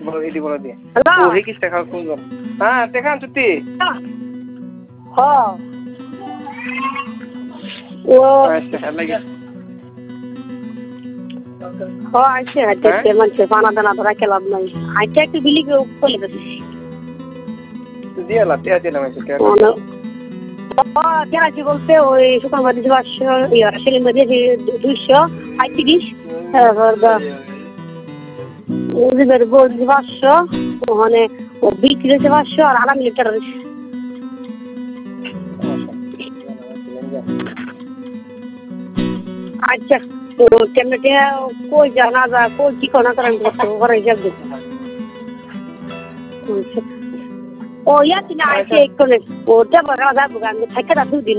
বলো দিয়ে হ্যালো ও হেকিস টাকা কোন হ্যাঁ দেখান চুতি হ্যাঁ ও আচ্ছা লাগে হ্যাঁ আইছে হাইতে মানুষে পানা দানা ধরা খেলাম নাই হাইতে একটু বিলি করে দিছি দিয়ে লাতে আছে না মাইছে কেরাচি বলতে ওই সুপার মার্কেট 500 সেলিম মার্কেট 235 ওদের বল 500 ওখানে ও বিক্রি হচ্ছে 500 আর আলাম লিটার আচ্ছা তো কেমনে কই জানা যা কই কি কোনা করেন ঘরে যাবে ও ইয়াতি না আইছে কোনে ওটা বড় দাদা বুগান থাকে না দুদিন